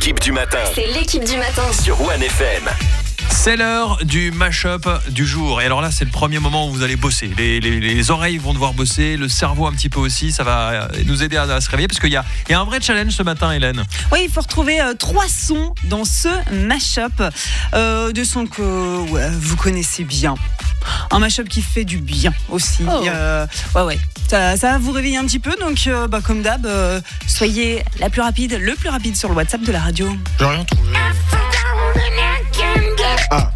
l'équipe du matin. C'est l'équipe du matin Sur One FM. C'est l'heure du mash-up du jour. Et alors là, c'est le premier moment où vous allez bosser. Les oreilles vont devoir bosser, le cerveau un petit peu aussi. Ça va nous aider à se réveiller parce qu'il y a un vrai challenge ce matin, Hélène. Oui, il faut retrouver 3 sons dans ce mash-up. Des sons que vous connaissez bien. Un mash-up qui fait du bien aussi. Ouais. Ça va vous réveiller un petit peu. Donc, comme d'hab, soyez le plus rapide sur le WhatsApp de la radio. J'ai rien trouvé. Ah.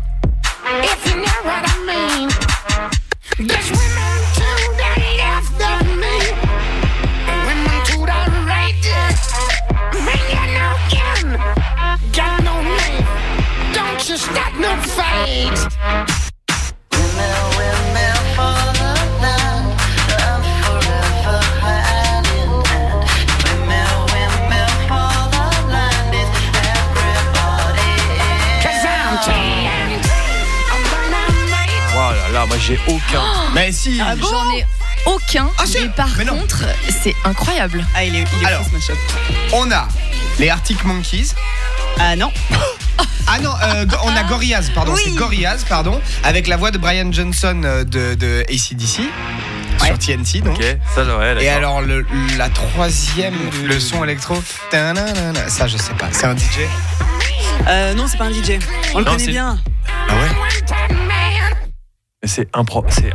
Moi j'ai aucun. Mais si. Ah bon? J'en ai aucun. Mais par contre, c'est incroyable. Ah, il est Alors, fou, ce mash-up. On a les Arctic Monkeys. Ah non. Ah non, on a Gorillaz, pardon. Oui. C'est Gorillaz, pardon, avec la voix de Brian Johnson de AC/DC. Sur TNT, donc. Ok, ça ouais, d'accord. Et alors la troisième, le son électro, ça je sais pas, c'est un DJ. Non, c'est pas un DJ. On le connaît bien. Ah ouais. Mais c'est impossible.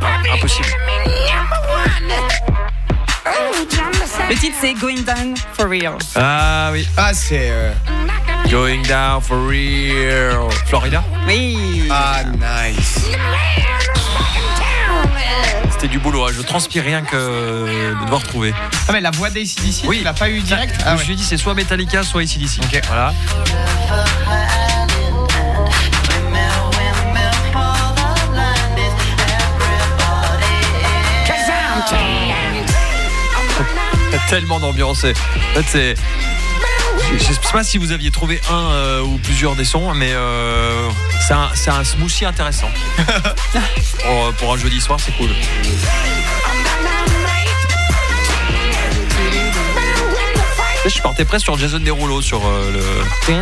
Le titre, c'est Going Down for Real. Ah oui. Ah c'est Going down for real. Florida. Oui. ah nice. C'était du boulot. Je transpire rien que de devoir trouver. Ah mais la voix d'AC/DC, Oui. tu l'as pas eu direct. Je me suis dit c'est soit Metallica, soit AC/DC. Ok. Voilà. Tellement d'ambiance. En fait, c'est. Je sais pas si vous aviez trouvé un ou plusieurs des sons, mais c'est un smoothie intéressant. pour un jeudi soir, c'est cool. Je partais presque sur Jason Derulo sur le.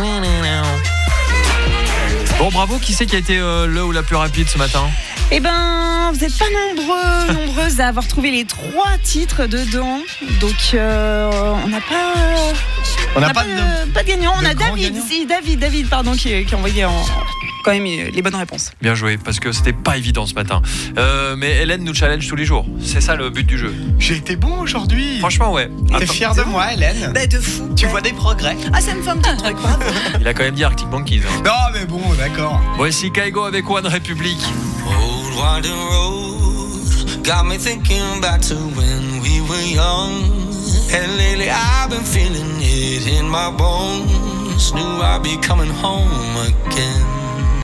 Bon, bravo. Qui c'est qui a été le ou la plus rapide ce matin? Eh ben, vous n'êtes pas nombreuses à avoir trouvé les 3 titres dedans. Donc, on n'a pas de gagnant. On a David, pardon, qui a envoyé quand même les bonnes réponses. Bien joué, parce que c'était pas évident ce matin. Mais Hélène nous challenge tous les jours. C'est ça le but du jeu. J'ai été bon aujourd'hui. Franchement, ouais. T'es fière de moi, Hélène? Bah, de fou. Tu vois des progrès? Ah, ça me fait un petit truc, bravo. Il a quand même dit Arctic Monkeys. Hein. Non mais bon, d'accord. Voici Kaigo avec One Republic. Old winding road got me thinking back to when we were young. And lately I've been feeling it in my bones. Knew I'd be coming home again.